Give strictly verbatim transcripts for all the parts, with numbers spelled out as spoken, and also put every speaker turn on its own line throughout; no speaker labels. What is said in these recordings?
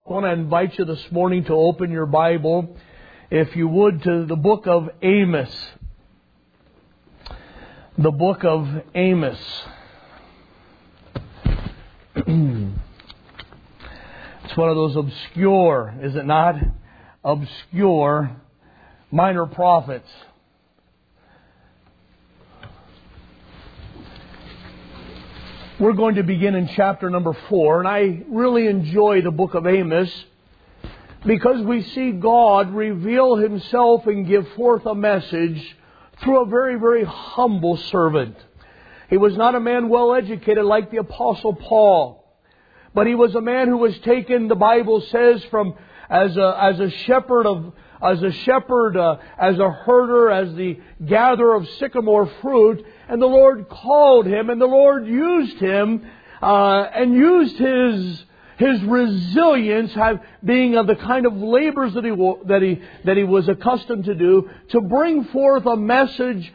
I want to invite you this morning to open your Bible, if you would, to the book of Amos. The book of Amos. It's one of those obscure, is it not? Obscure minor prophets. We're going to begin in chapter number four, and I really enjoy the book of Amos because we see God reveal Himself and give forth a message through a very, very humble servant. He was not a man well educated like the Apostle Paul, but he was a man who was taken, the Bible says, from as a as a shepherd of as a shepherd, uh, as a herder, as the gatherer of sycamore fruit. And the Lord called him, and the Lord used him, uh, and used his his resilience, have, being of the kind of labors that he that he that he was accustomed to do, to bring forth a message,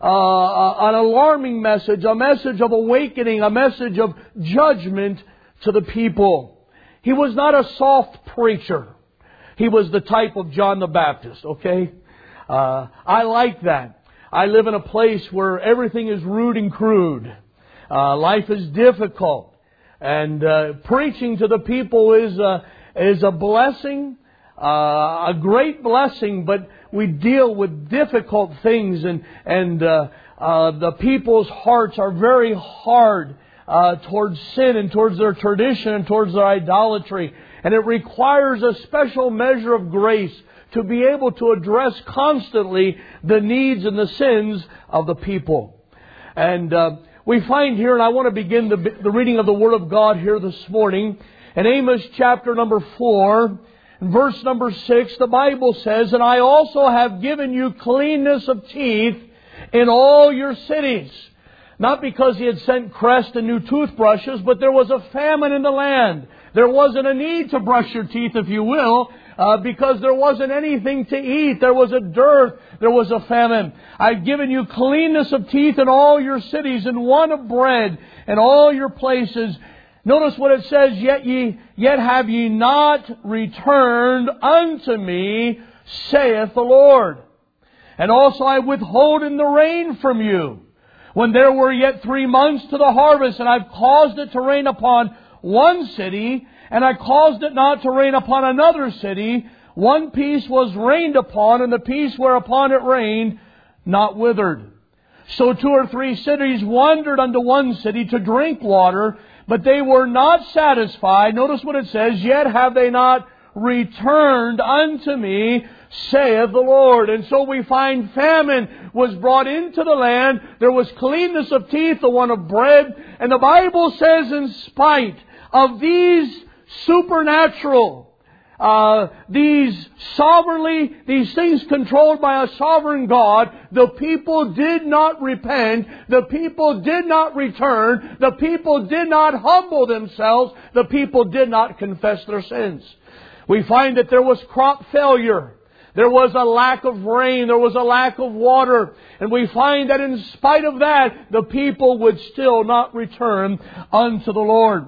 uh, an alarming message, a message of awakening, a message of judgment to the people. He was not a soft preacher. He was the type of John the Baptist. Okay, uh, I like that. I live in a place where everything is rude and crude. Uh, life is difficult. And uh, preaching to the people is a, is a blessing, uh, a great blessing, but we deal with difficult things, and, and uh, uh, the people's hearts are very hard uh, towards sin and towards their tradition and towards their idolatry. And it requires a special measure of grace to be able to address constantly the needs and the sins of the people. And uh, we find here, and I want to begin the, the reading of the Word of God here this morning. In Amos chapter number four, verse number six, the Bible says, "And I also have given you cleanness of teeth in all your cities." Not because He had sent Crest and new toothbrushes, but there was a famine in the land. There wasn't a need to brush your teeth, if you will, uh, because there wasn't anything to eat. There was a dearth. There was a famine. "I've given you cleanness of teeth in all your cities, and want of bread in all your places." Notice what it says, "Yet ye, yet have ye not returned unto me, saith the Lord. And also I withhold in the rain from you, when there were yet three months to the harvest, and I've caused it to rain upon one city, and I caused it not to rain upon another city. One piece was rained upon, and the piece whereupon it rained not withered. So two or three cities wandered unto one city to drink water, but they were not satisfied." Notice what it says, "Yet have they not returned unto me, saith the Lord." And so we find famine was brought into the land. There was cleanness of teeth, the one of bread. And the Bible says, in spite of these supernatural, uh, these sovereignly, these things controlled by a sovereign God, the people did not repent. The people did not return. The people did not humble themselves. The people did not confess their sins. We find that there was crop failure. There was a lack of rain. There was a lack of water. And we find that in spite of that, the people would still not return unto the Lord.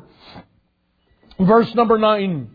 Verse number nine.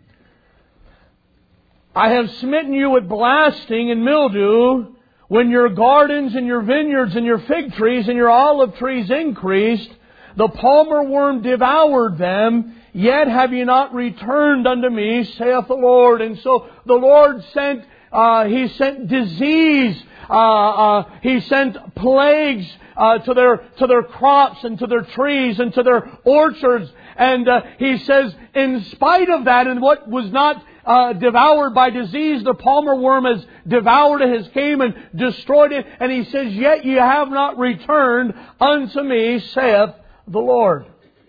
"I have smitten you with blasting and mildew, when your gardens and your vineyards and your fig trees and your olive trees increased. The palmer worm devoured them. Yet have ye not returned unto me, saith the Lord." And so the Lord sent, uh, He sent disease, uh, uh, He sent plagues uh, to their to their crops and to their trees and to their orchards. And uh, He says, in spite of that, and what was not uh, devoured by disease, the palmer worm has devoured it, has came and destroyed it. And He says, "Yet ye have not returned unto me, saith the Lord."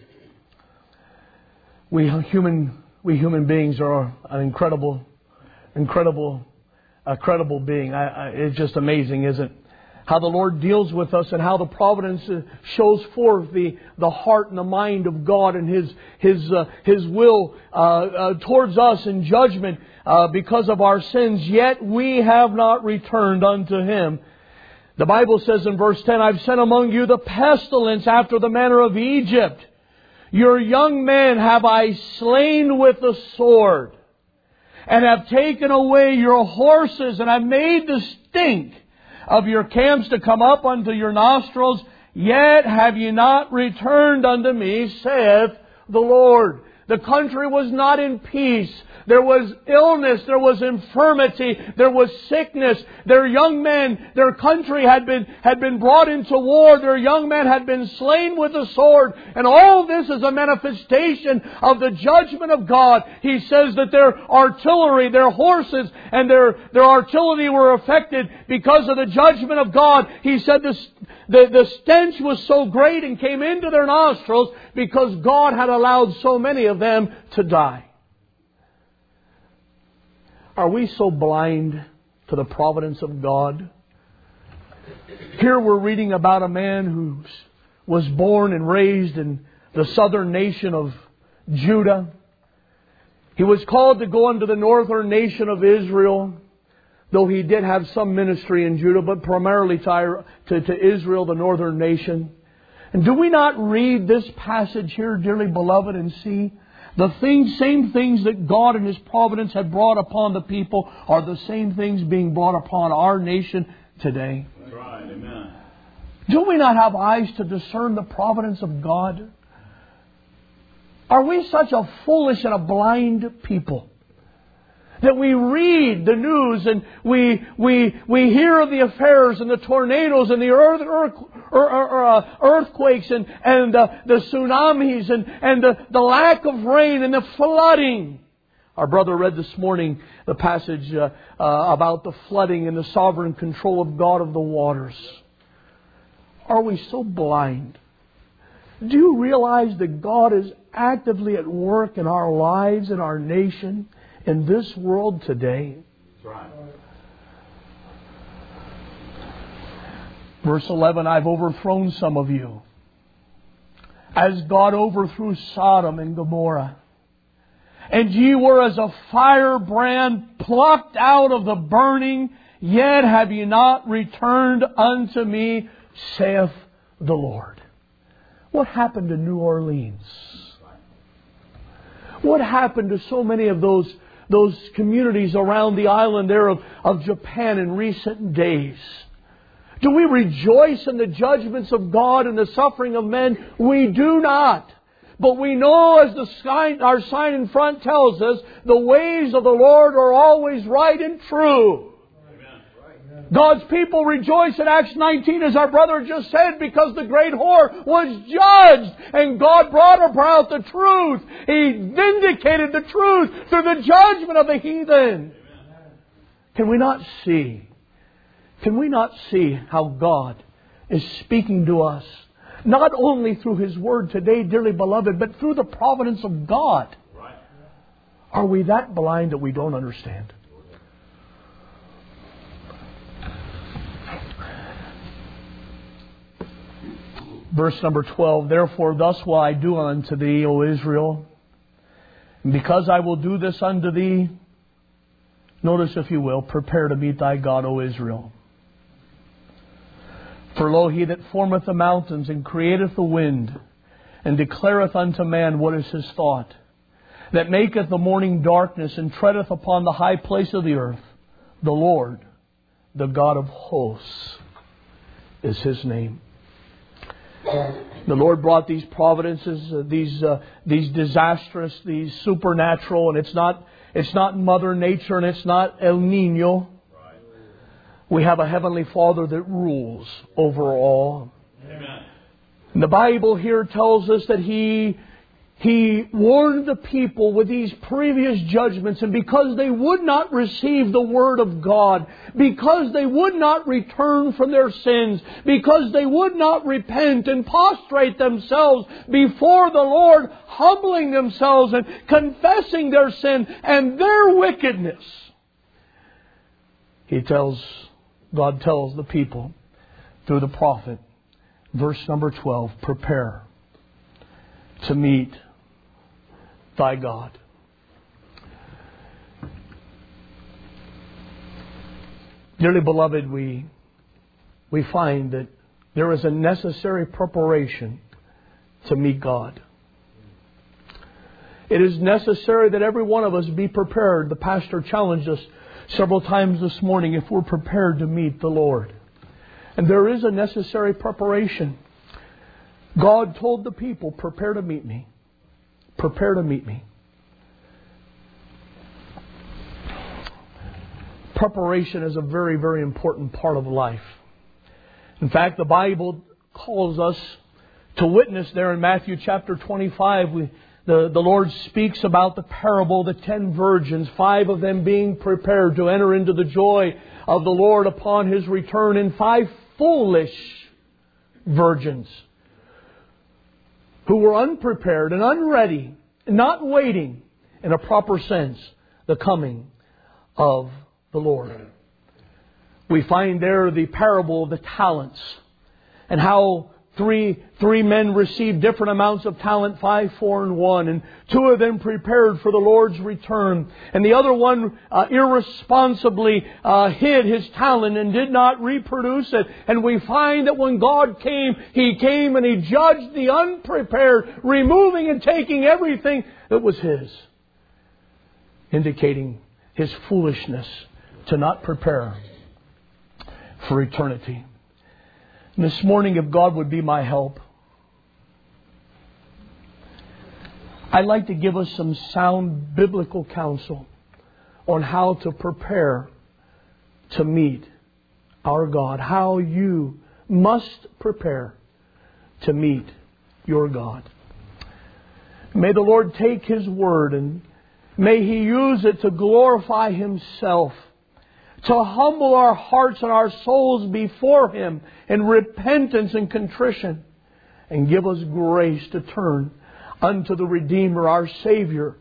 We human, we human beings are an incredible, incredible, a credible being. I, I, it's just amazing, isn't it? How the Lord deals with us, and how the providence shows forth the, the heart and the mind of God and His His uh, His will uh, uh, towards us in judgment uh, because of our sins. Yet we have not returned unto Him. The Bible says in verse ten, "I've sent among you the pestilence after the manner of Egypt. Your young men have I slain with the sword." and have taken away your horses, and have made the stink of your camps to come up unto your nostrils, yet have ye not returned unto me, saith the Lord. The country was not in peace. There was illness, there was infirmity, there was sickness. Their young men, their country had been, had been brought into war. Their young men had been slain with the sword. And all this is a manifestation of the judgment of God. He says that their artillery, their horses, and their, their artillery were affected because of the judgment of God. He said this, the, the stench was so great and came into their nostrils because God had allowed so many of them to die. Are we so blind to the providence of God? Here we're reading about a man who was born and raised in the southern nation of Judah. He was called to go unto the northern nation of Israel, though he did have some ministry in Judah, but primarily to, to, to Israel, the northern nation. And do we not read this passage here, dearly beloved, and see the things, same things that God in His providence had brought upon the people are the same things being brought upon our nation today?
That's right. Amen.
Do we not have eyes to discern the providence of God? Are we such a foolish and a blind people that we read the news and we we we hear of the affairs and the tornadoes and the earth, earth, earth, earthquakes and and uh, the tsunamis and and the, the lack of rain and the flooding? Our brother read this morning the passage uh, uh, about the flooding and the sovereign control of God of the waters. Are we so blind? Do you realize that God is actively at work in our lives, in our nation, in this world today?
That's right.
Verse eleven, I've overthrown some of you, as God overthrew Sodom and Gomorrah. And ye were as a firebrand plucked out of the burning, yet have ye not returned unto me, saith the Lord. What happened to New Orleans? What happened to so many of those those communities around the island there of, of Japan in recent days? Do we rejoice in the judgments of God and the suffering of men? We do not. But we know, as the sign, our sign in front tells us, the ways of the Lord are always right and true. Amen. God's people rejoice in Acts nineteen, as our brother just said, because the great whore was judged and God brought about the truth. He vindicated the truth through the judgment of the heathen. Amen. Can we not see? Can we not see how God is speaking to us? Not only through His Word today, dearly beloved, but through the providence of God. Right. Are we that blind that we don't understand? Verse number twelve, therefore thus will I do unto thee, O Israel, and because I will do this unto thee, notice if you will, prepare to meet thy God, O Israel. For lo, He that formeth the mountains and createth the wind, and declareth unto man what is his thought, that maketh the morning darkness and treadeth upon the high place of the earth, the Lord, the God of hosts, is His name. The Lord brought these providences, uh, these uh, these disastrous, these supernatural, and it's not it's not Mother Nature and it's not El Nino. We have a Heavenly Father that rules over all. Amen. And the Bible here tells us that He He warned the people with these previous judgments, and because they would not receive the Word of God, because they would not return from their sins, because they would not repent and prostrate themselves before the Lord, humbling themselves and confessing their sin and their wickedness, He tells, God tells the people through the prophet, verse number twelve, prepare to meet thy God. Dearly beloved, we we find that there is a necessary preparation to meet God. It is necessary that every one of us be prepared. The pastor challenged us several times this morning if we're prepared to meet the Lord. And there is a necessary preparation. God told the people, prepare to meet me. Prepare to meet me. Preparation is a very, very important part of life. In fact, the Bible calls us to witness there in Matthew chapter twenty-five. We, the, the Lord speaks about the parable of the ten virgins, five of them being prepared to enter into the joy of the Lord upon His return, and five foolish virgins who were unprepared and unready, not waiting in a proper sense the coming of the Lord. We find there the parable of the talents and how three three men received different amounts of talent, five, four, and one, and two of them prepared for the Lord's return, and the other one uh, irresponsibly uh, hid his talent and did not reproduce it. And we find that when God came, He came and He judged the unprepared, removing and taking everything that was his, indicating his foolishness to not prepare for eternity. And this morning, if God would be my help, I'd like to give us some sound biblical counsel on how to prepare to meet our God. How you must prepare to meet your God. May the Lord take His Word and may He use it to glorify Himself, to humble our hearts and our souls before Him in repentance and contrition, and give us grace to turn unto the Redeemer, our Savior,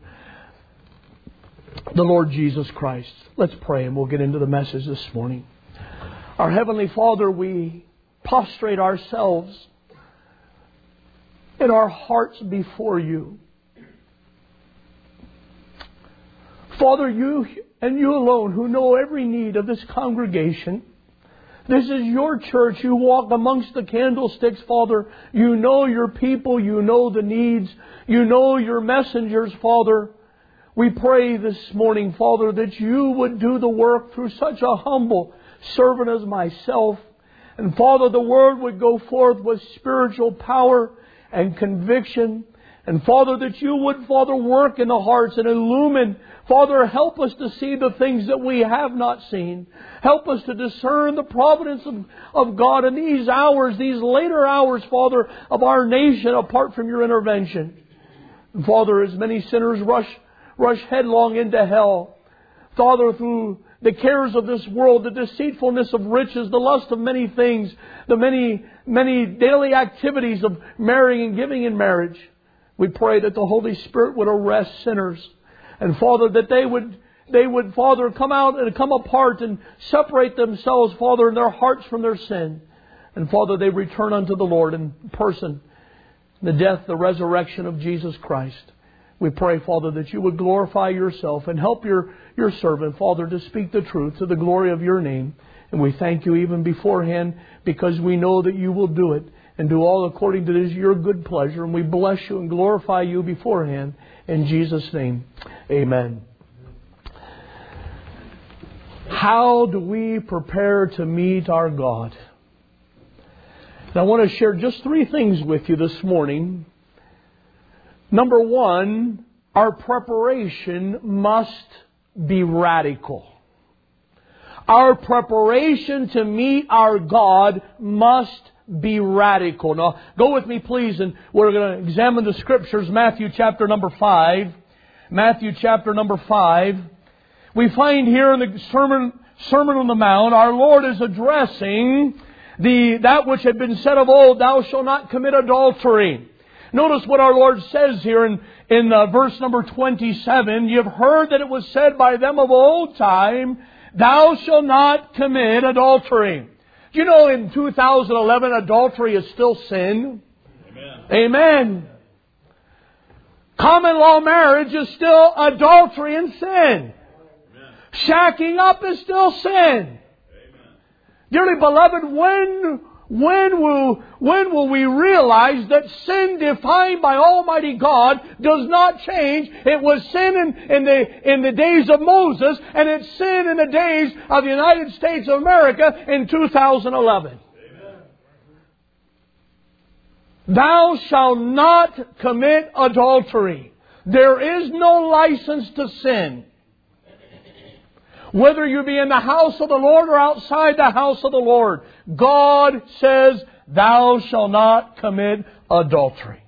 the Lord Jesus Christ. Let's pray and we'll get into the message this morning. Our Heavenly Father, we prostrate ourselves in our hearts before You. Father, You and You alone who know every need of this congregation. This is Your church. You walk amongst the candlesticks, Father. You know Your people. You know the needs. You know Your messengers, Father. We pray this morning, Father, that You would do the work through such a humble servant as myself. And Father, the Word would go forth with spiritual power and conviction. And Father, that You would, Father, work in the hearts and illumine. Father, help us to see the things that we have not seen. Help us to discern the providence of, of God in these hours, these later hours, Father, of our nation apart from Your intervention. And Father, as many sinners rush, rush headlong into hell, Father, through the cares of this world, the deceitfulness of riches, the lust of many things, the many, many daily activities of marrying and giving in marriage, we pray that the Holy Spirit would arrest sinners. And Father, that they would, they would, Father, come out and come apart and separate themselves, Father, in their hearts from their sin. And Father, they return unto the Lord in person, the death, the resurrection of Jesus Christ. We pray, Father, that You would glorify Yourself and help Your, your servant, Father, to speak the truth to the glory of Your name. And we thank You even beforehand because we know that You will do it and do all according to this, Your good pleasure. And we bless You and glorify You beforehand. In Jesus' name, amen. How do we prepare to meet our God? And I want to share just three things with you this morning. Number one, our preparation must be radical. Our preparation to meet our God must be radical. Now, go with me, please, and we're going to examine the Scriptures. Matthew chapter number five. Matthew chapter number five. We find here in the Sermon, Sermon on the Mount, our Lord is addressing the that which had been said of old, thou shalt not commit adultery. Notice what our Lord says here in, in uh, verse number twenty-seven. You've heard that it was said by them of old time, thou shalt not commit adultery. Do you know in two thousand eleven adultery is still sin? Amen. Amen. Common law marriage is still adultery and sin. Amen. Shacking up is still sin. Amen. Dearly beloved, when when will, when will we realize that sin defined by Almighty God does not change? It was sin in, in, the, in the days of Moses, and it's sin in the days of the United States of America in two thousand eleven. Amen. Thou shalt not commit adultery. There is no license to sin. Whether you be in the house of the Lord or outside the house of the Lord, God says, thou shalt not commit adultery.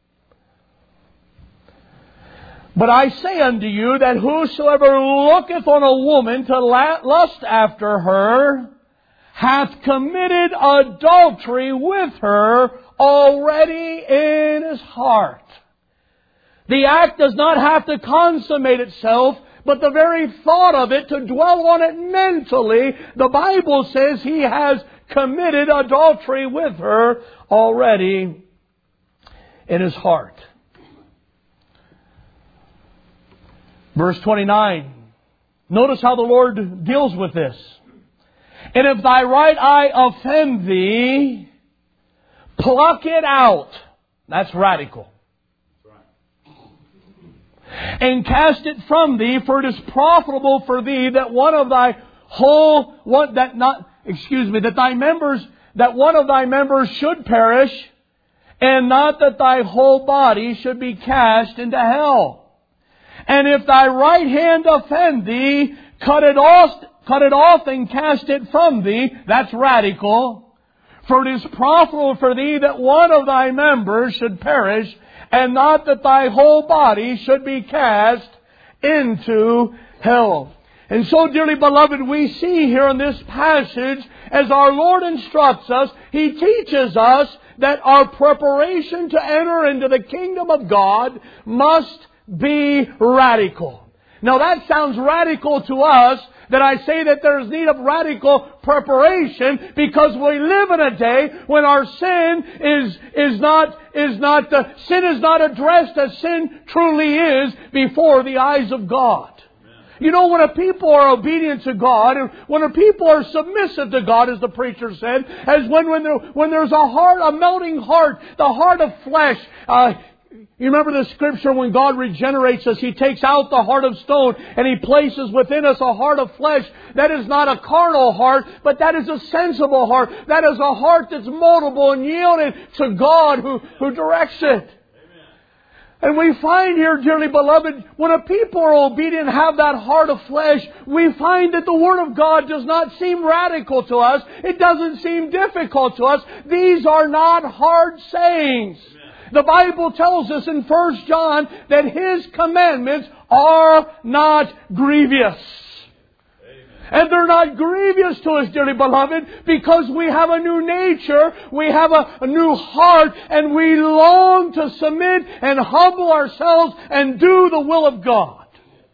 But I say unto you that whosoever looketh on a woman to lust after her, hath committed adultery with her already in his heart. The act does not have to consummate itself, but the very thought of it, to dwell on it mentally, the Bible says he has committed adultery with her already in his heart. Verse twenty-nine. Notice how the Lord deals with this. And if thy right eye offend thee, pluck it out. That's radical. And cast it from thee, for it is profitable for thee that one of thy whole, one, that not, excuse me, that thy members, that one of thy members should perish, and not that thy whole body should be cast into hell. And if thy right hand offend thee, cut it off, cut it off and cast it from thee. That's radical. For it is profitable for thee that one of thy members should perish, and not that thy whole body should be cast into hell. And so, dearly beloved, we see here in this passage, as our Lord instructs us, He teaches us that our preparation to enter into the kingdom of God must be radical. Now that sounds radical to us, that I say that there's need of radical preparation, because we live in a day when our sin is, is not, is not, the, sin is not addressed as sin truly is before the eyes of God. You know, when a people are obedient to God, when a people are submissive to God, as the preacher said, as when, when, there, when there's a heart, a melting heart, the heart of flesh, uh, you remember the scripture, when God regenerates us, He takes out the heart of stone and He places within us a heart of flesh. That is not a carnal heart, but that is a sensible heart. That is a heart that's moldable and yielded to God who, who directs it. Amen. And we find here, dearly beloved, when a people are obedient and have that heart of flesh, we find that the Word of God does not seem radical to us. It doesn't seem difficult to us. These are not hard sayings. Amen. The Bible tells us in First John that His commandments are not grievous. Amen. And they're not grievous to us, dearly beloved, because we have a new nature, we have a, a new heart, and we long to submit and humble ourselves and do the will of God.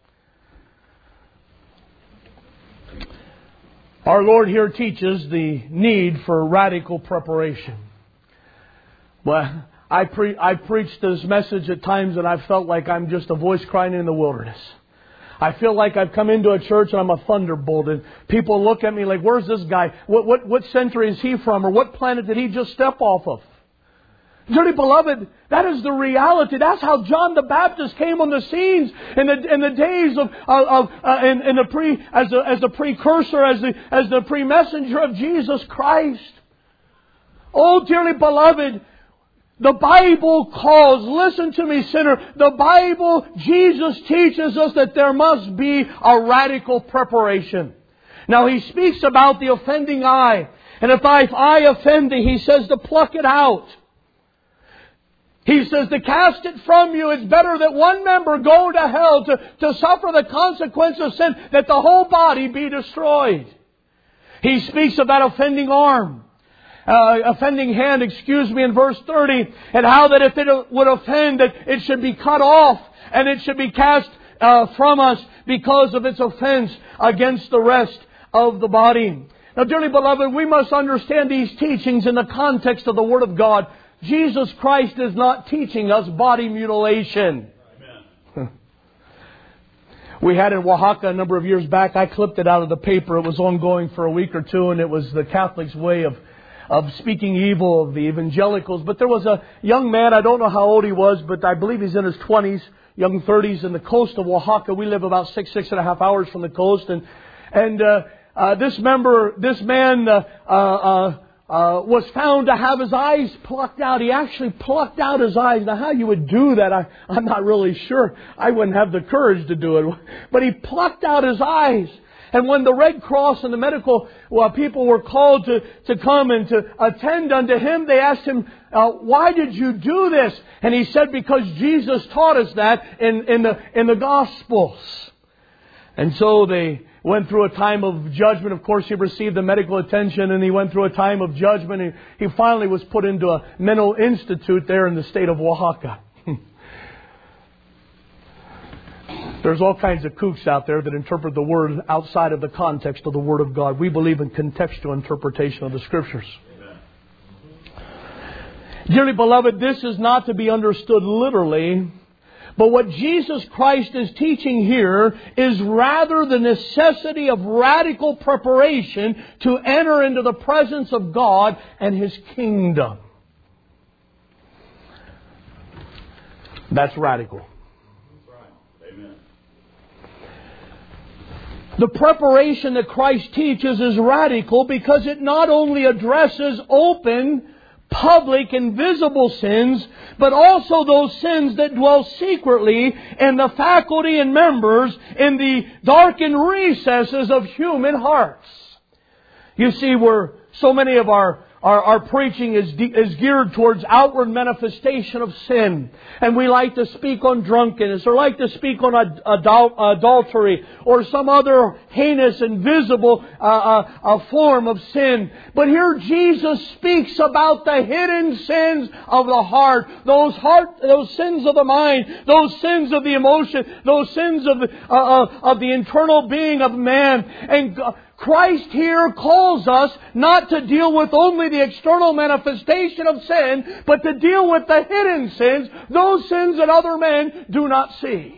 Our Lord here teaches the need for radical preparation. Well, I pre- I preached this message at times and I've felt like I'm just a voice crying in the wilderness. I feel like I've come into a church and I'm a thunderbolt, and people look at me like, where's this guy? What, what, what century is he from? Or what planet did he just step off of? Dearly beloved, that is the reality. That's how John the Baptist came on the scenes in the in the days of of, of uh, in, in the pre as a, as the precursor, as the as the pre-messenger of Jesus Christ. Oh, dearly beloved, the Bible calls, listen to me, sinner, the Bible, Jesus teaches us that there must be a radical preparation. Now He speaks about the offending eye. And if thy eye offend thee, He says to pluck it out. He says to cast it from you. It's better that one member go to hell to, to suffer the consequence of sin, that the whole body be destroyed. He speaks of that offending arm. Uh, offending hand, excuse me, in verse thirty, and how that if it would offend, that it should be cut off and it should be cast uh, from us because of its offense against the rest of the body. Now, dearly beloved, we must understand these teachings in the context of the Word of God. Jesus Christ is not teaching us body mutilation. Amen. We had in Oaxaca a number of years back. I clipped it out of the paper. It was ongoing for a week or two, and it was the Catholics' way of of speaking evil of the evangelicals. But there was a young man, I don't know how old he was, but I believe he's in his twenties, young thirties, in the coast of Oaxaca. We live about six, six and a half hours from the coast. And, and, uh, uh, this member, this man, uh, uh, uh, was found to have his eyes plucked out. He actually plucked out his eyes. Now, how you would do that, I, I'm not really sure. I wouldn't have the courage to do it. But he plucked out his eyes. And when the Red Cross and the medical well, people were called to, to come and to attend unto him, they asked him, uh, why did you do this? And he said, because Jesus taught us that in, in, the, in the Gospels. And so they went through a time of judgment. Of course, he received the medical attention, and he went through a time of judgment. And he finally was put into a mental institute there in the state of Oaxaca. There's all kinds of kooks out there that interpret the Word outside of the context of the Word of God. We believe in contextual interpretation of the Scriptures. Amen. Dearly beloved, this is not to be understood literally. But what Jesus Christ is teaching here is rather the necessity of radical preparation to enter into the presence of God and His kingdom. That's radical.
Amen.
The preparation that Christ teaches is radical because it not only addresses open, public and visible sins, but also those sins that dwell secretly in the faculty and members in the darkened recesses of human hearts. You see, we're, so many of our Our, our preaching is, de- is geared towards outward manifestation of sin. And we like to speak on drunkenness, or like to speak on ad- adul- adultery, or some other heinous and visible uh, uh, uh, form of sin. But here Jesus speaks about the hidden sins of the heart, those heart, those sins of the mind, those sins of the emotion, those sins of the, uh, uh, of the internal being of man. And God, Christ here calls us not to deal with only the external manifestation of sin, but to deal with the hidden sins, those sins that other men do not see.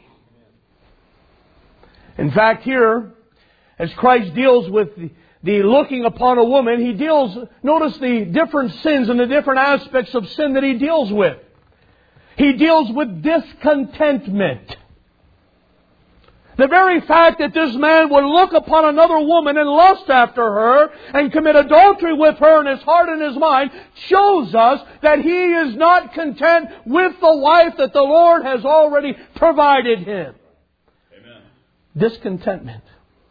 In fact, here, as Christ deals with the, the looking upon a woman, He deals, notice the different sins and the different aspects of sin that He deals with. He deals with discontentment. The very fact that this man would look upon another woman and lust after her and commit adultery with her in his heart and his mind shows us that he is not content with the wife that the Lord has already provided him.
Amen.
Discontentment.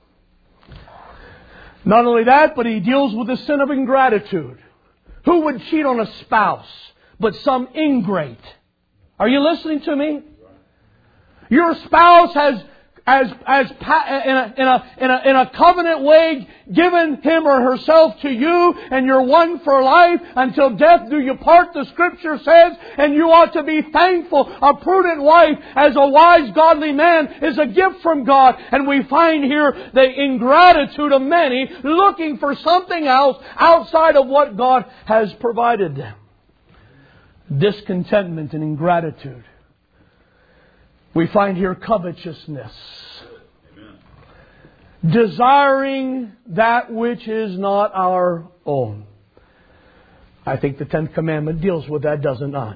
Not only that, but he deals with the sin of ingratitude. Who would cheat on a spouse but some ingrate? Are you listening to me? Your spouse has As, as in a, in a, in a, in a covenant way, given him or herself to you, and you're one for life, until death do you part, the Scripture says, and you ought to be thankful. A prudent wife, as a wise, godly man, is a gift from God. And we find here the ingratitude of many looking for something else outside of what God has provided them. Discontentment and ingratitude. We find here covetousness.
Amen.
Desiring that which is not our own. I think the Tenth Commandment deals with that, does it not?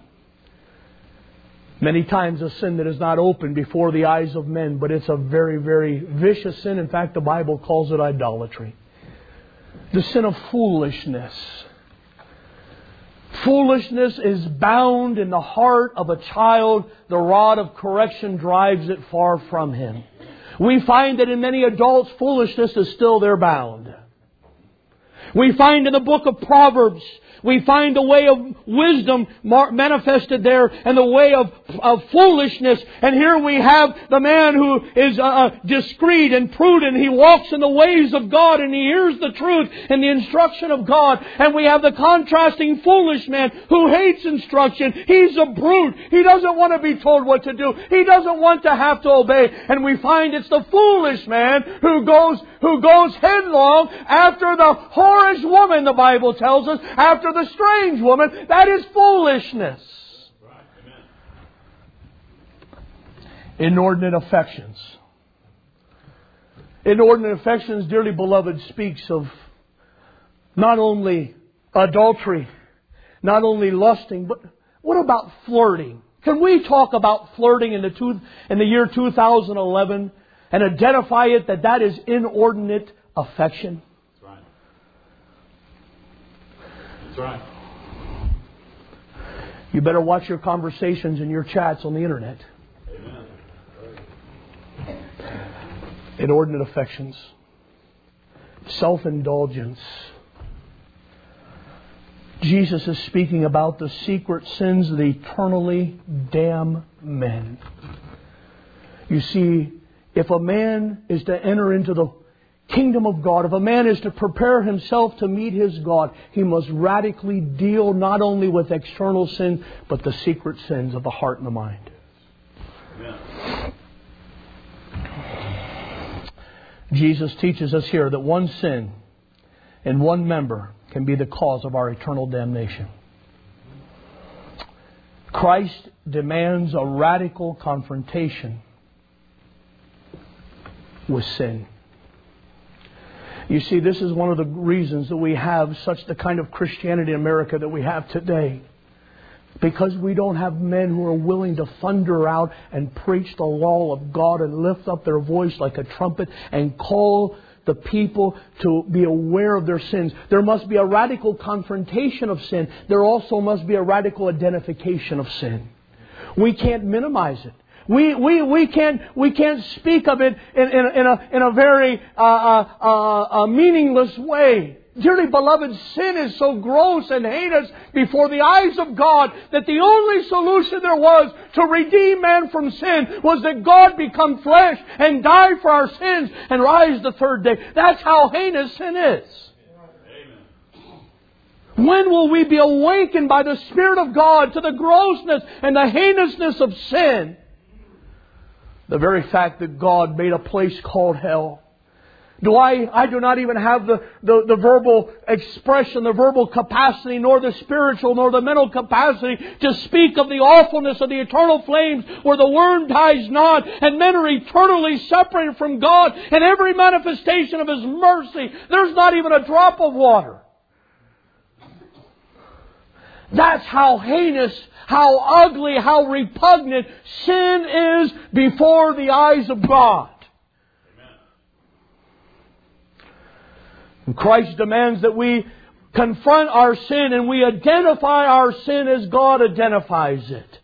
Many times a sin that is not open before the eyes of men, but it's a very, very vicious sin. In fact, the Bible calls it idolatry. The sin of foolishness. Foolishness is bound in the heart of a child. The rod of correction drives it far from him. We find that in many adults, foolishness is still there bound. We find in the book of Proverbs, we find the way of wisdom manifested there and the way of, of foolishness. And here we have the man who is uh, discreet and prudent. He walks in the ways of God and he hears the truth and the instruction of God. And we have the contrasting foolish man who hates instruction. He's a brute. He doesn't want to be told what to do. He doesn't want to have to obey. And we find it's the foolish man who goes, who goes headlong after the whorish woman, the Bible tells us, after the strange woman. That is foolishness.
Right. Amen.
Inordinate affections. Inordinate affections, dearly beloved, speaks of not only adultery, not only lusting, but what about flirting? Can we talk about flirting in the, two, in the year two thousand eleven and identify it that that is inordinate affection?
That's right. That's right.
You better watch your conversations and your chats on the internet.
Amen.
Inordinate affections. Self-indulgence. Jesus is speaking about the secret sins that eternally damn men. You see, if a man is to enter into the kingdom of God, if a man is to prepare himself to meet his God, he must radically deal not only with external sin, but the secret sins of the heart and the mind.
Amen.
Jesus teaches us here that one sin in one member can be the cause of our eternal damnation. Christ demands a radical confrontation with sin. You see, this is one of the reasons that we have such the kind of Christianity in America that we have today. Because we don't have men who are willing to thunder out and preach the law of God and lift up their voice like a trumpet and call the people to be aware of their sins. There must be a radical confrontation of sin. There also must be a radical identification of sin. We can't minimize it. We we we can't we can't speak of it in in, in a in a very uh, uh, uh, meaningless way. Dearly beloved, sin is so gross and heinous before the eyes of God that the only solution there was to redeem man from sin was that God become flesh and die for our sins and rise the third day. That's how heinous sin is. Amen. When will we be awakened by the Spirit of God to the grossness and the heinousness of sin? The very fact that God made a place called hell. Do I, I do not even have the, the, the verbal expression, the verbal capacity, nor the spiritual, nor the mental capacity to speak of the awfulness of the eternal flames where the worm dies not and men are eternally separated from God and every manifestation of His mercy. There's not even a drop of water. That's how heinous, how ugly, how repugnant sin is before the eyes of God. And Christ demands that we confront our sin and we identify our sin as God identifies it.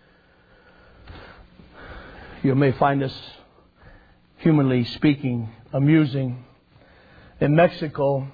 You may find this, humanly speaking, amusing. In Mexico,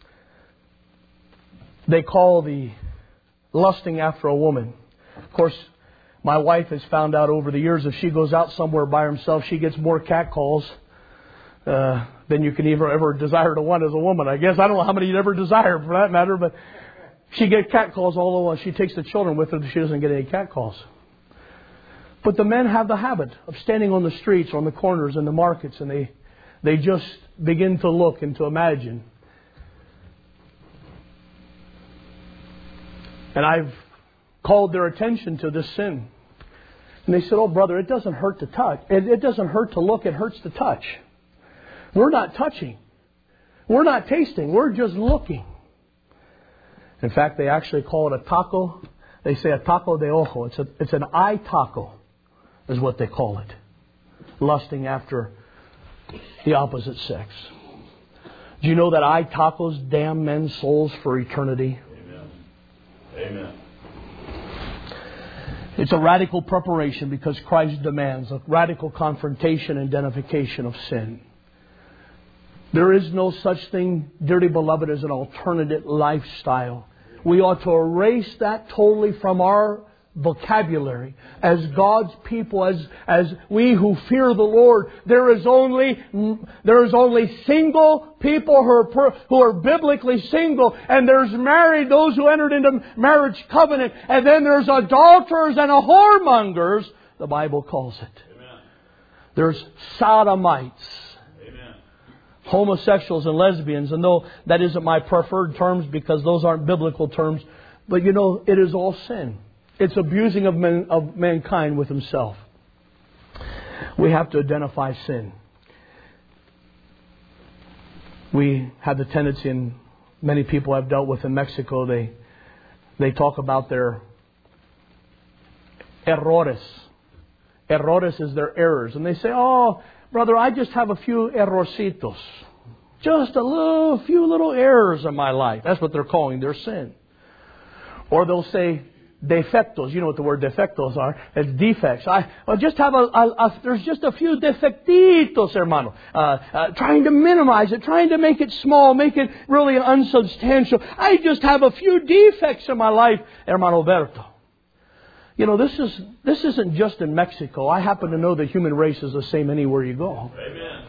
they call the lusting after a woman. Of course, my wife has found out over the years if she goes out somewhere by herself, she gets more catcalls Uh, than you can ever, ever desire to want as a woman. I guess I don't know how many you'd ever desire for that matter, but she gets catcalls all the while. She takes the children with her, she doesn't get any catcalls. But the men have the habit of standing on the streets or on the corners in the markets, and they they just begin to look and to imagine. And I've called their attention to this sin. And they said, "Oh, brother, it doesn't hurt to touch. It, it doesn't hurt to look. It hurts to touch. We're not touching. We're not tasting. We're just looking." In fact, they actually call it a taco. They say a taco de ojo. It's a, it's an eye taco, is what they call it. Lusting after the opposite sex. Do you know that eye tacos damn men's souls for eternity?
Amen. Amen.
It's a radical preparation because Christ demands a radical confrontation and identification of sin. There is no such thing, dearly beloved, as an alternative lifestyle. We ought to erase that totally from our vocabulary. As God's people, as as we who fear the Lord, there is only there is only single people who are who are biblically single, and there's married, those who entered into marriage covenant, and then there's adulterers and whoremongers, the Bible calls it.
Amen.
There's sodomites. Homosexuals and lesbians, and though that isn't my preferred terms because those aren't biblical terms, but you know, it is all sin. It's abusing of, man, of mankind with himself. We have to identify sin. We have the tendency in many people I've dealt with in Mexico, they they talk about their errores. Errores is their errors. And they say, oh, brother, I just have a few errorcitos. Just a little, few little errors in my life. That's what they're calling their sin. Or they'll say defectos. You know what the word defectos are. It's defects. I, I just have a, a, a, there's just a few defectitos, hermano. Uh, uh, trying to minimize it, trying to make it small, make it really unsubstantial. I just have a few defects in my life, hermano Berto. You know, this is this isn't just in Mexico. I happen to know the human race is the same anywhere you go.
Amen.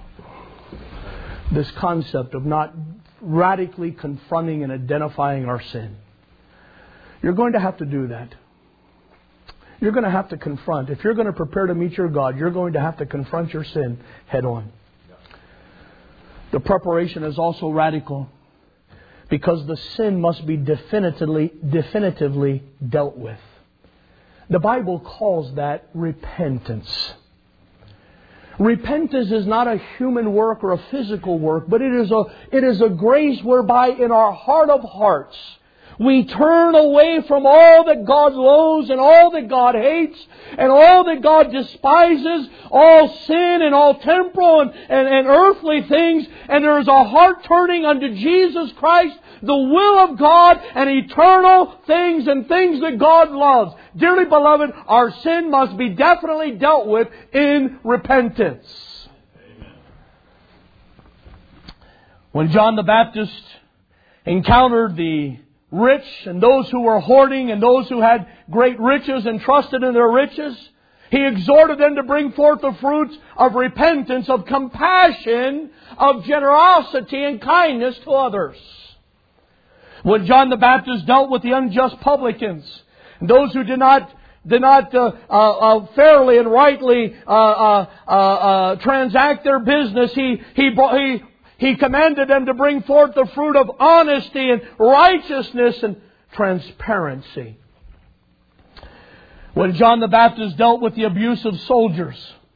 This concept of not radically confronting and identifying our sin. You're going to have to do that. You're going to have to confront. If you're going to prepare to meet your God, you're going to have to confront your sin head on. The preparation is also radical because the sin must be definitively, definitively dealt with. The Bible calls that repentance. Repentance is not a human work or a physical work, but it is a, it is a grace whereby in our heart of hearts we turn away from all that God loathes and all that God hates and all that God despises, all sin and all temporal and, and, and earthly things, and there is a heart turning unto Jesus Christ, the will of God and eternal things and things that God loves. Dearly beloved, our sin must be definitely dealt with in repentance.
Amen.
When John the Baptist encountered the rich and those who were hoarding and those who had great riches and trusted in their riches, he exhorted them to bring forth the fruits of repentance, of compassion, of generosity and kindness to others. When John the Baptist dealt with the unjust publicans, and those who did not did not uh, uh, uh, fairly and rightly uh, uh, uh, uh, transact their business, he he he he commanded them to bring forth the fruit of honesty and righteousness and transparency. When John the Baptist dealt with the abusive soldiers,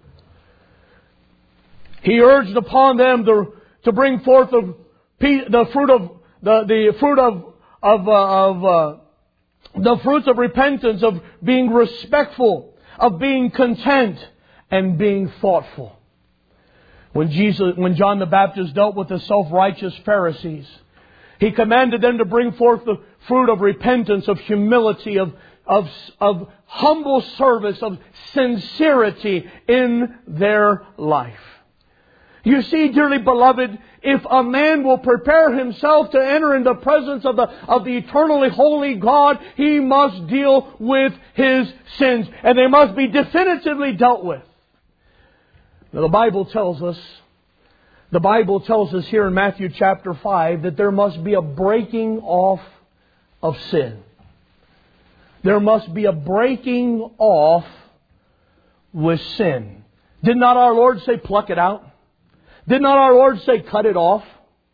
he urged upon them to, to bring forth the, the fruit of the, the fruit of of, uh, of uh, the fruits of repentance, of being respectful, of being content, and being thoughtful. When Jesus, when John the Baptist dealt with the self-righteous Pharisees, he commanded them to bring forth the fruit of repentance, of humility, of of of humble service, of sincerity in their life. You see, dearly beloved, if a man will prepare himself to enter into the presence of the, of the eternally holy God, he must deal with his sins. And they must be definitively dealt with. Now, the Bible tells us, the Bible tells us here in Matthew chapter five that there must be a breaking off of sin. There must be a breaking off with sin. Did not our Lord say, pluck it out? Did not our Lord say, cut it off?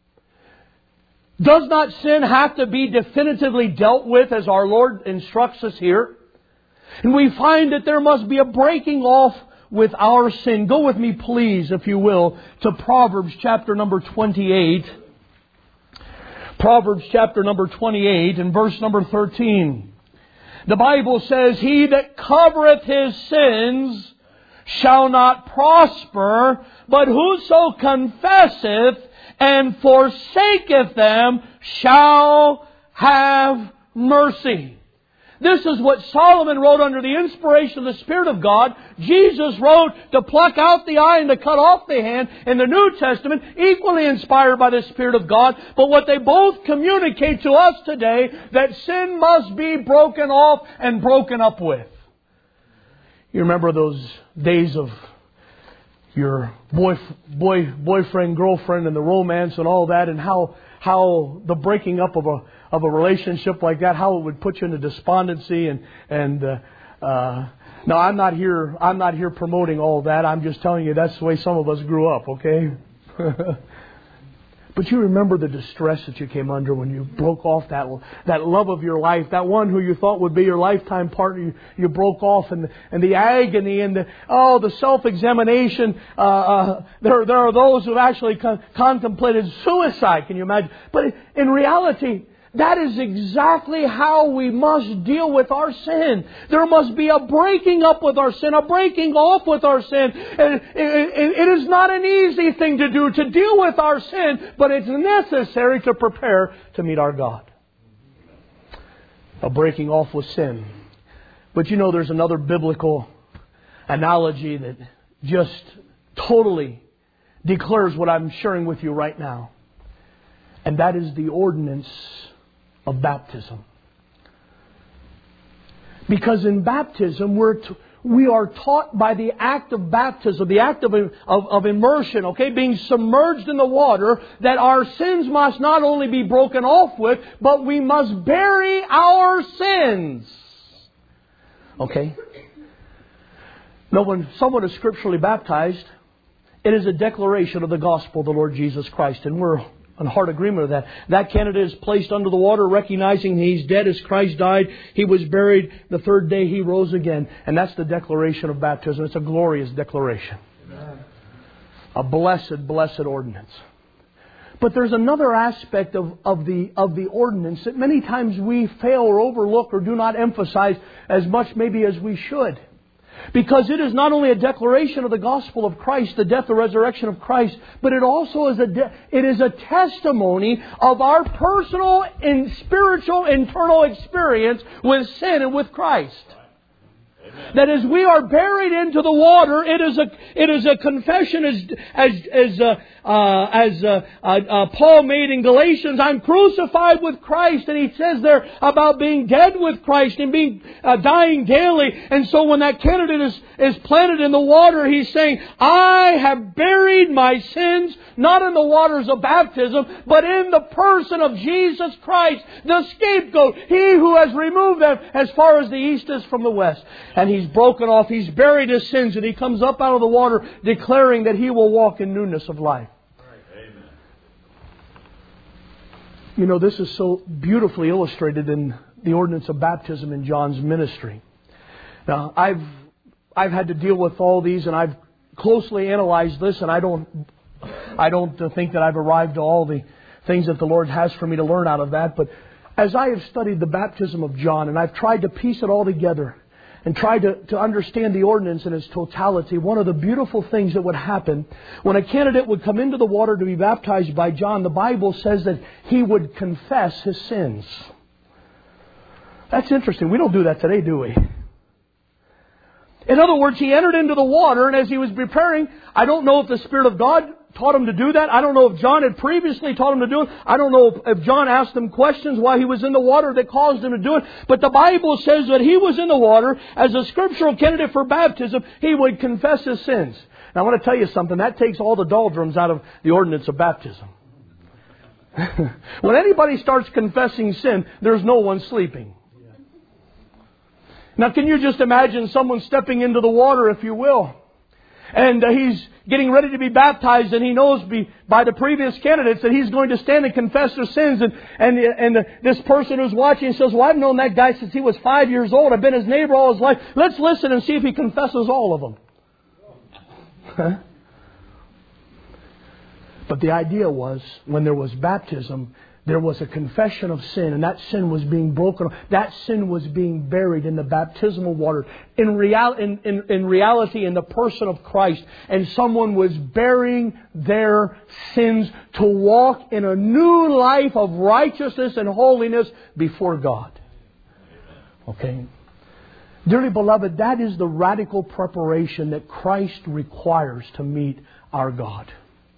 Does not sin have to be definitively dealt with as our Lord instructs us here? And we find that there must be a breaking off with our sin. Go with me, please, if you will, to Proverbs chapter number twenty-eight. Proverbs chapter number twenty-eight and verse number thirteen. The Bible says, he that covereth his sins shall not prosper, but whoso confesseth and forsaketh them shall have mercy. This is what Solomon wrote under the inspiration of the Spirit of God. Jesus wrote to pluck out the eye and to cut off the hand in the New Testament, equally inspired by the Spirit of God. But what they both communicate to us today, that sin must be broken off and broken up with. You remember those days of your boy, boy, boyfriend, girlfriend, and the romance and all that, and how how the breaking up of a of a relationship like that, how it would put you into despondency and and uh, uh, no, I'm not here. I'm not here promoting all that. I'm just telling you that's the way some of us grew up. Okay. But you remember the distress that you came under when you broke off that, that love of your life, that one who you thought would be your lifetime partner. You, you broke off, and, and the agony and the, oh, the self-examination. Uh, uh, there, there are those who have actually con- contemplated suicide. Can you imagine? But in reality, that is exactly how we must deal with our sin. There must be a breaking up with our sin, a breaking off with our sin. And it, it, it is not an easy thing to do, to deal with our sin, but it's necessary to prepare to meet our God. A breaking off with sin. But you know, there's another biblical analogy that just totally declares what I'm sharing with you right now. And that is the ordinance of baptism. Because in baptism, we're t- we are taught by the act of baptism, the act of, of, of immersion, okay, being submerged in the water, that our sins must not only be broken off with, but we must bury our sins. Okay? Now, when someone is scripturally baptized, it is a declaration of the gospel of the Lord Jesus Christ, and we're in heart agreement with that. That candidate is placed under the water, recognizing he's dead as Christ died. He was buried. The third day He rose again. And that's the declaration of baptism. It's a glorious declaration. Amen. A blessed, blessed ordinance. But there's another aspect of, of, the, of the ordinance that many times we fail or overlook or do not emphasize as much maybe as we should. Because it is not only a declaration of the gospel of Christ, the death and resurrection of Christ, but it also is a de- it is a testimony of our personal and spiritual internal experience with sin and with Christ. Amen. That as we are buried into the water, it is a it is a confession as as as uh, uh, as uh, uh, uh, Paul made in Galatians. I'm crucified with Christ, and he says there about being dead with Christ and being uh, dying daily. And so when that candidate is is planted in the water, he's saying, I have buried my sins not in the waters of baptism, but in the person of Jesus Christ, the scapegoat, He who has removed them as far as the east is from the west. And he's broken off, he's buried his sins, and he comes up out of the water declaring that he will walk in newness of life.
Amen.
You know, this is so beautifully illustrated in the ordinance of baptism in John's ministry. Now, I've I've had to deal with all these, and I've closely analyzed this, and I don't I don't think that I've arrived to all the things that the Lord has for me to learn out of that. But as I have studied the baptism of John, and I've tried to piece it all together and tried to, to understand the ordinance in its totality, one of the beautiful things that would happen when a candidate would come into the water to be baptized by John, the Bible says that he would confess his sins. That's interesting. We don't do that today, do we? In other words, he entered into the water, and as he was preparing, I don't know if the Spirit of God taught him to do that. I don't know if John had previously taught him to do it. I don't know if John asked him questions while he was in the water that caused him to do it. But the Bible says that he was in the water as a scriptural candidate for baptism. He would confess his sins. Now I want to tell you something. That takes all the doldrums out of the ordinance of baptism. When anybody starts confessing sin, there's no one sleeping. Now can you just imagine someone stepping into the water, if you will, and uh, he's getting ready to be baptized, and he knows be, by the previous candidates that he's going to stand and confess their sins. And and, and uh, this person who's watching says, well, I've known that guy since he was five years old. I've been his neighbor all his life. Let's listen and see if he confesses all of them. Huh? But the idea was, when there was baptism, there was a confession of sin, and that sin was being broken. That sin was being buried in the baptismal water. In, real, in, in, in reality, in the person of Christ. And someone was burying their sins to walk in a new life of righteousness and holiness before God. Okay? Dearly beloved, that is the radical preparation that Christ requires to meet our God.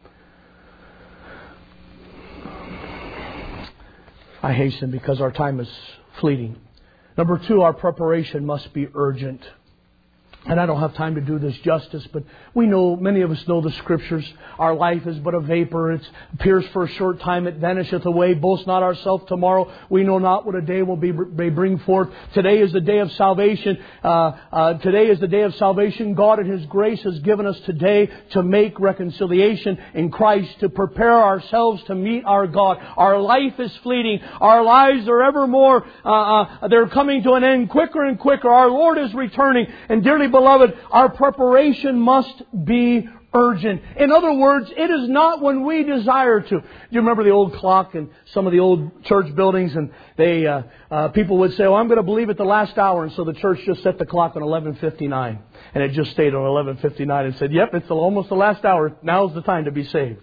I hasten because our time is fleeting. Number two, our preparation must be urgent. And I don't have time to do this justice, but we know, many of us know the Scriptures. Our life is but a vapor. It appears for a short time, it vanisheth away. Boast not ourselves tomorrow. We know not what a day will be, may bring forth. Today is the day of salvation. Uh, uh, today is the day of salvation. God in His grace has given us today to make reconciliation in Christ, to prepare ourselves to meet our God. Our life is fleeting. Our lives are ever more, uh, uh, they're coming to an end quicker and quicker. Our Lord is returning. And dearly beloved, our preparation must be urgent. In other words, it is not when we desire to. Do you remember the old clock in some of the old church buildings? And they uh, uh, people would say, "Oh, I'm going to believe at the last hour," and so the church just set the clock on eleven fifty-nine, and it just stayed on eleven fifty-nine and said, "Yep, it's almost the last hour. Now's the time to be saved."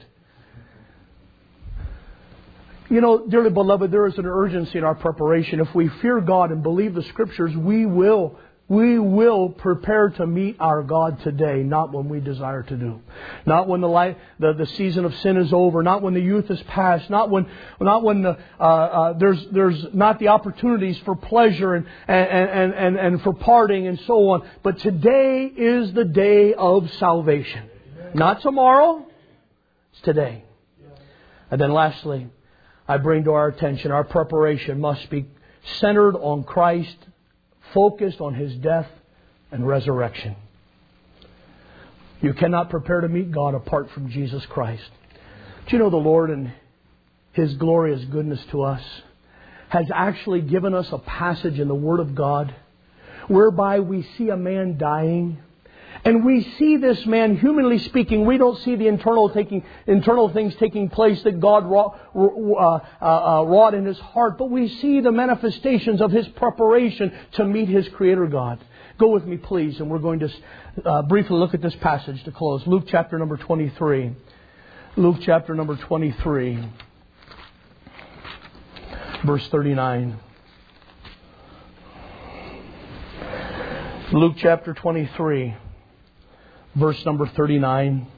You know, dearly beloved, there is an urgency in our preparation. If we fear God and believe the Scriptures, we will We will prepare to meet our God today, not when we desire to do. Not when the light, the, the season of sin is over, not when the youth is past, not when not when the, uh, uh, there's there's not the opportunities for pleasure and, and, and, and, and for partying and so on. But today is the day of salvation. Not tomorrow, it's today. And then lastly, I bring to our attention, our preparation must be centered on Christ, focused on His death and resurrection. You cannot prepare to meet God apart from Jesus Christ. Do you know the Lord and His glorious goodness to us has actually given us a passage in the Word of God whereby we see a man dying, and we see this man, humanly speaking, we don't see the internal taking internal things taking place that God wrought, uh, uh, wrought in His heart, but we see the manifestations of His preparation to meet His Creator God. Go with me, please, and we're going to uh, briefly look at this passage to close. Luke chapter number twenty-three. Luke chapter number twenty-three, verse thirty-nine. Luke chapter twenty-three. Verse number thirty-nine.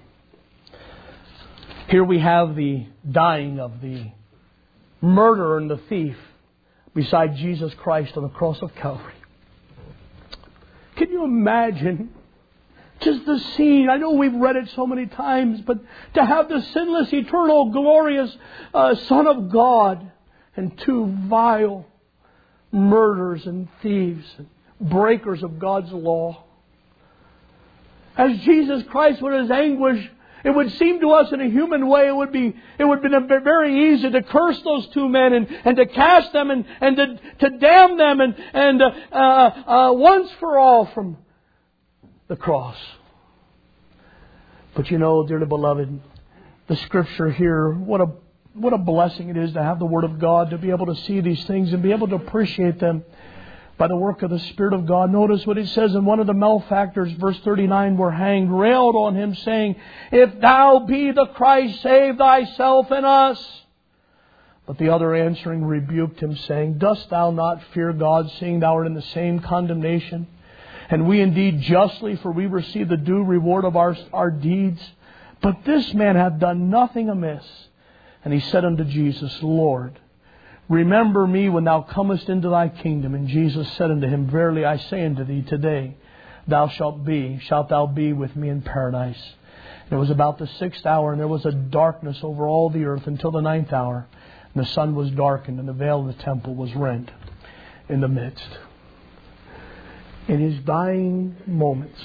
Here we have the dying of the murderer and the thief beside Jesus Christ on the cross of Calvary. Can you imagine just the scene? I know we've read it so many times, but to have the sinless, eternal, glorious uh, Son of God and two vile murderers and thieves and breakers of God's law. As Jesus Christ, with His anguish, it would seem to us in a human way, it would be it would have been very easy to curse those two men and, and to cast them and, and to, to damn them and, and uh, uh, uh, once for all from the cross. But you know, dearly beloved, the Scripture here, what a what a blessing it is to have the Word of God, to be able to see these things and be able to appreciate them by the work of the Spirit of God. Notice what it says in one of the malefactors, verse thirty-nine, were hanged, railed on him, saying, "If thou be the Christ, save thyself and us." But the other answering rebuked him, saying, "Dost thou not fear God, seeing thou art in the same condemnation? And we indeed justly, for we receive the due reward of our, our deeds. But this man hath done nothing amiss." And he said unto Jesus, "Lord, remember me when thou comest into thy kingdom." And Jesus said unto him, "Verily I say unto thee, today thou shalt be, shalt thou be with me in paradise." And it was about the sixth hour, and there was a darkness over all the earth until the ninth hour. And the sun was darkened, and the veil of the temple was rent in the midst. In His dying moments,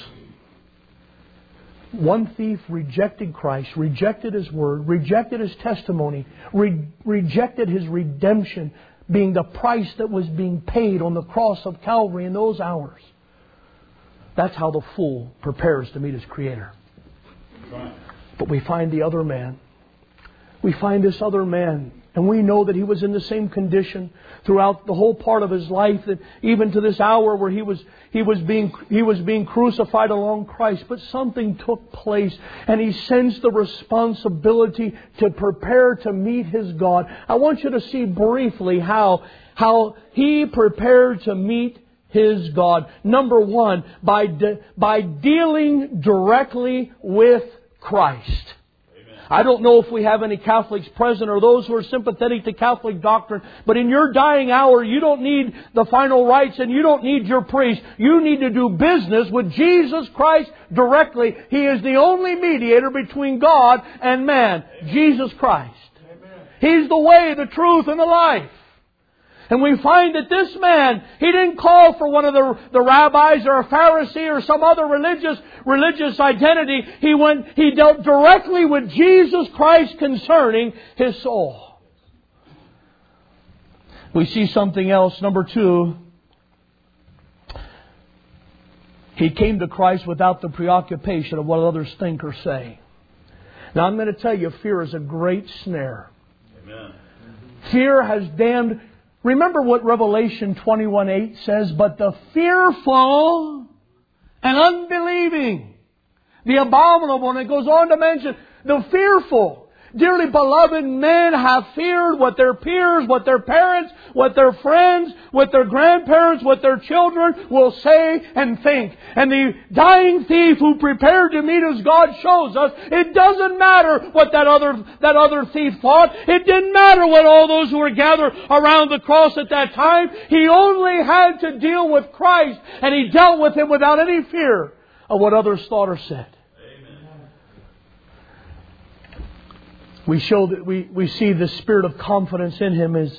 one thief rejected Christ, rejected His Word, rejected His testimony, re- rejected His redemption, being the price that was being paid on the cross of Calvary in those hours. That's how the fool prepares to meet his Creator. Right. But we find the other man. We find this other man, and we know that he was in the same condition throughout the whole part of his life, that even to this hour where he was he was being he was being crucified along Christ. But something took place, and he sensed the responsibility to prepare to meet his God. I want you to see briefly how how he prepared to meet his God. Number one, by de, by dealing directly with Christ. I don't know if we have any Catholics present or those who are sympathetic to Catholic doctrine, but in your dying hour, you don't need the final rites and you don't need your priest. You need to do business with Jesus Christ directly. He is the only mediator between God and man, Jesus Christ. He's the way, the truth, and the life. And we find that this man, he didn't call for one of the, the rabbis or a Pharisee or some other religious religious identity. He went, he dealt directly with Jesus Christ concerning his soul. We see something else. Number two, he came to Christ without the preoccupation of what others think or say. Now I'm going to tell you, fear is a great snare.
Amen.
Fear has damned. Remember what Revelation twenty-one eight says, but the fearful and unbelieving, the abominable, and it goes on to mention the fearful. Dearly beloved, men have feared what their peers, what their parents, what their friends, what their grandparents, what their children will say and think. And the dying thief who prepared to meet as God shows us, it doesn't matter what that other, that other thief thought. It didn't matter what all those who were gathered around the cross at that time. He only had to deal with Christ, and He dealt with Him without any fear of what others thought or said. We show that we, we see the spirit of confidence in him as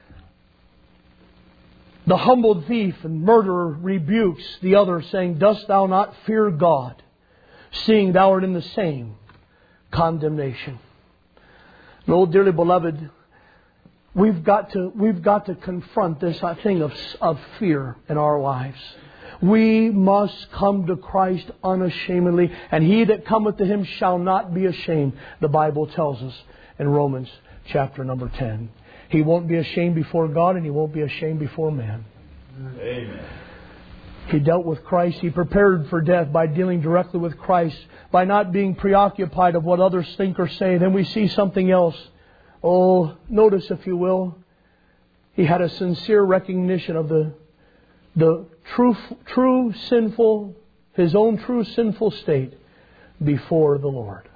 the humbled thief and murderer rebukes the other, saying, dost thou not fear God, seeing thou art in the same condemnation? And oh, dearly beloved, we've got to we've got to confront this thing of, of fear in our lives. We must come to Christ unashamedly, and he that cometh to Him shall not be ashamed, the Bible tells us in Romans chapter number ten. He won't be ashamed before God, and He won't be ashamed before man.
Amen.
He dealt with Christ. He prepared for death by dealing directly with Christ, by not being preoccupied of what others think or say. Then we see something else. Oh, notice, if you will, he had a sincere recognition of the the true, true sinful, his own true sinful state before the Lord.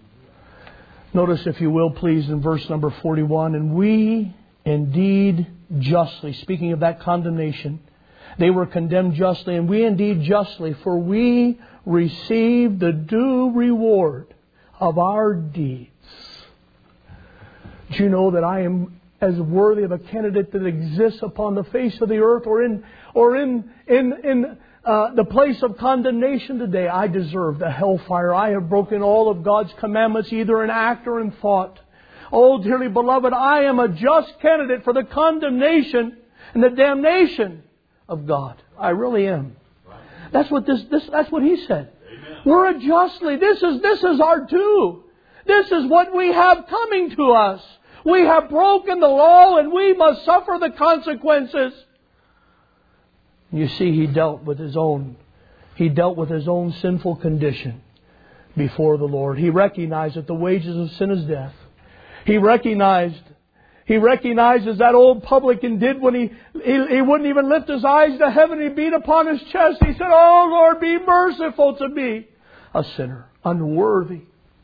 Notice, if you will, please, in verse number forty-one, and we indeed justly, speaking of that condemnation, they were condemned justly, and we indeed justly, for we received the due reward of our deeds. Do you know that I am as worthy of a candidate that exists upon the face of the earth, or in or in in in uh, the place of condemnation today? I deserve the hellfire. I have broken all of God's commandments, either in act or in thought. Oh, dearly beloved, I am a just candidate for the condemnation and the damnation of God. I really am. That's what this. this that's what he said. Amen. We're a justly. This is this is our due. This is what we have coming to us. We have broken the law, and we must suffer the consequences. You see, he dealt with his own. He dealt with his own sinful condition before the Lord. He recognized that the wages of sin is death. He recognized. He recognized, as that old publican did when he, he he wouldn't even lift his eyes to heaven. He beat upon his chest. He said, "Oh Lord, be merciful to me, a sinner, unworthy."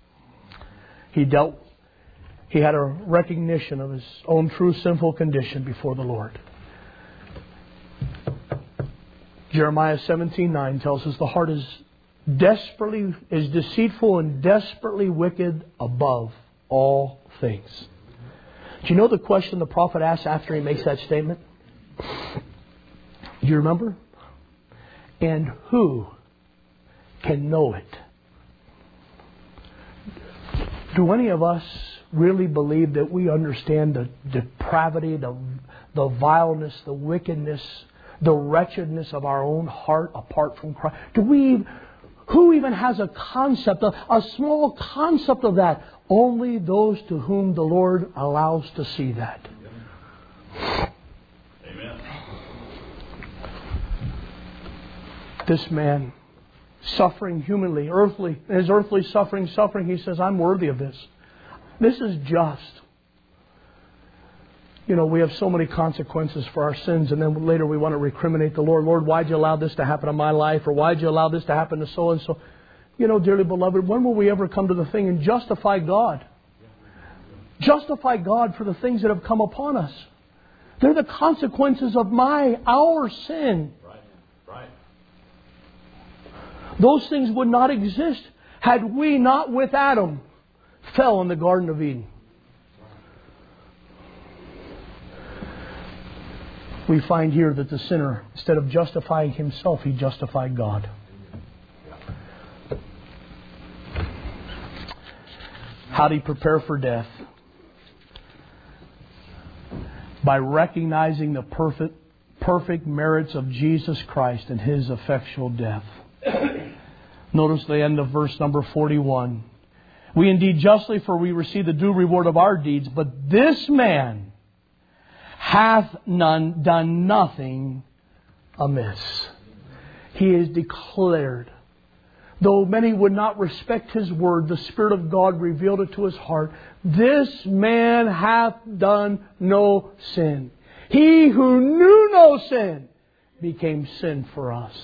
He dealt. He had a recognition of his own true sinful condition before the Lord. Jeremiah seventeen nine tells us the heart is desperately is deceitful and desperately wicked above all things. Do you know the question the prophet asks after he makes that statement? Do you remember? And who can know it? Do any of us really believe that we understand the depravity, the, the vileness, the wickedness, the wretchedness of our own heart apart from Christ? Do we, who even has a concept, of, a small concept of that? Only those to whom the Lord allows to see that.
Amen.
This man, suffering humanly, earthly, his earthly suffering, suffering, he says, I'm worthy of this. This is just. You know, we have so many consequences for our sins, and then later we want to recriminate the Lord. Lord, why'd you allow this to happen in my life? Or why'd you allow this to happen to so-and-so? You know, dearly beloved, when will we ever come to the thing and justify God? Justify God for the things that have come upon us. They're the consequences of my, our sin.
Right. Right.
Those things would not exist had we not with Adam fell in the Garden of Eden. We find here that the sinner, instead of justifying himself, he justified God. How did he prepare for death? By recognizing the perfect, perfect merits of Jesus Christ and His effectual death. Notice the end of verse number forty-one. We indeed justly, for we receive the due reward of our deeds, but this man hath none done nothing amiss. He is declared. Though many would not respect His word, the Spirit of God revealed it to his heart. This man hath done no sin. He who knew no sin became sin for us.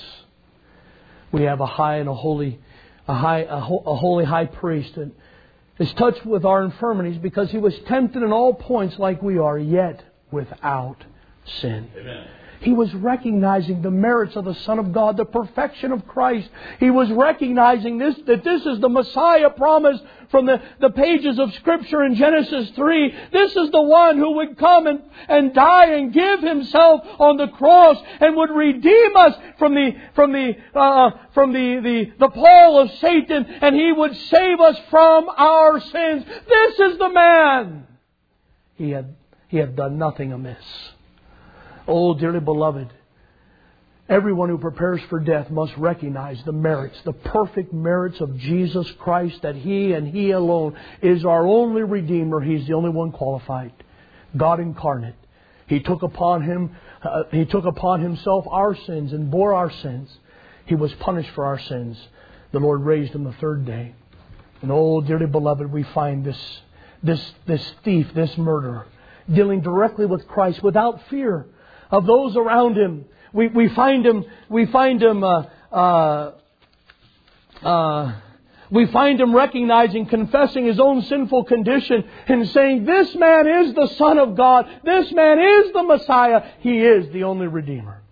We have a high and a holy, a high, a, ho- a holy high priest that is touched with our infirmities because He was tempted in all points like we are, yet without sin.
Amen.
He was recognizing the merits of the Son of God, the perfection of Christ. He was recognizing this, that this is the Messiah promised from the, the pages of Scripture in Genesis three. This is the one who would come and, and die and give Himself on the cross and would redeem us from the from the uh, from the, the, the pall of Satan, and He would save us from our sins. This is the man. He had he had done nothing amiss. Oh, dearly beloved, everyone who prepares for death must recognize the merits, the perfect merits of Jesus Christ, that He and He alone is our only Redeemer. He's the only one qualified. God incarnate. He took upon Him, uh, He took upon Himself our sins and bore our sins. He was punished for our sins. The Lord raised Him the third day. And oh, dearly beloved, we find this, this, this thief, this murderer, dealing directly with Christ without fear of those around him. We we find him. We find him. Uh, uh, uh, we find him recognizing, confessing his own sinful condition, and saying, "This man is the Son of God. This man is the Messiah. He is the only Redeemer."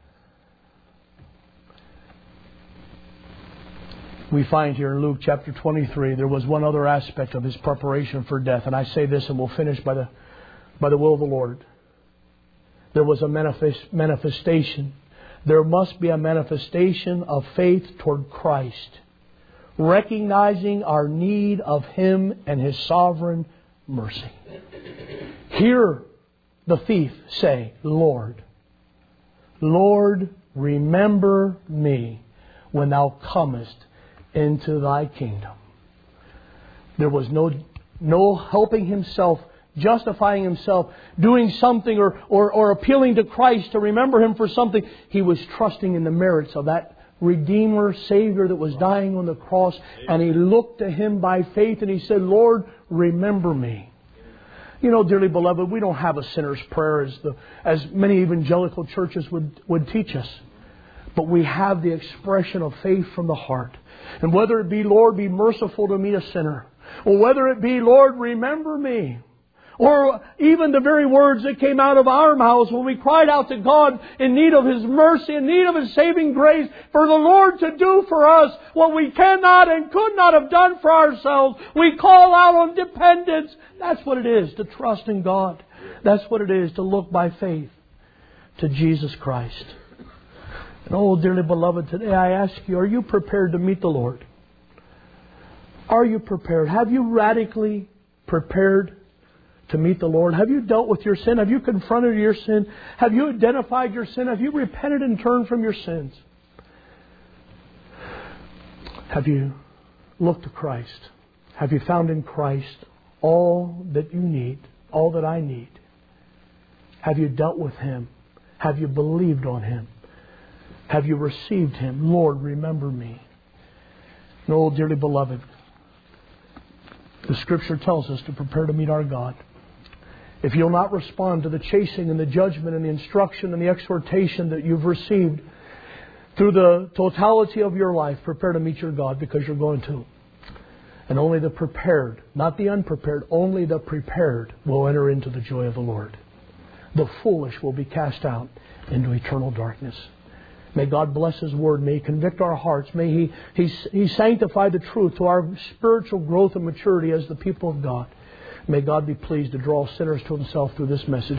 We find here in Luke chapter twenty-three, there was one other aspect of His preparation for death, and I say this, and we'll finish by the by the will of the Lord. There was a manifest, manifestation. There must be a manifestation of faith toward Christ, recognizing our need of Him and His sovereign mercy. Hear the thief say, "Lord, Lord, remember me when Thou comest into Thy kingdom." There was no, no helping himself, justifying himself, doing something or, or, or appealing to Christ to remember Him for something. He was trusting in the merits of that Redeemer, Savior that was dying on the cross. And he looked to Him by faith and he said, "Lord, remember me." You know, dearly beloved, we don't have a sinner's prayer as the as many evangelical churches would, would teach us. But we have the expression of faith from the heart. And whether it be, "Lord, be merciful to me, a sinner," or whether it be, "Lord, remember me," or even the very words that came out of our mouths when we cried out to God in need of His mercy, in need of His saving grace, for the Lord to do for us what we cannot and could not have done for ourselves. We call out on dependence. That's what it is to trust in God. That's what it is to look by faith to Jesus Christ. And oh, dearly beloved, today I ask you, are you prepared to meet the Lord? Are you prepared? Have you radically prepared to meet the Lord? Have you dealt with your sin? Have you confronted your sin? Have you identified your sin? Have you repented and turned from your sins? Have you looked to Christ? Have you found in Christ all that you need, all that I need? Have you dealt with Him? Have you believed on Him? Have you received Him? Lord, remember me. And oh, dearly beloved, the Scripture tells us to prepare to meet our God. If you'll not respond to the chasing and the judgment and the instruction and the exhortation that you've received, Through the totality of your life, prepare to meet your God, because you're going to. And only the prepared, not the unprepared, only the prepared will enter into the joy of the Lord. The foolish will be cast out into eternal darkness. May God bless His Word. May He convict our hearts. May He, he, he sanctify the truth to our spiritual growth and maturity as the people of God. May God be pleased to draw sinners to Himself through this message.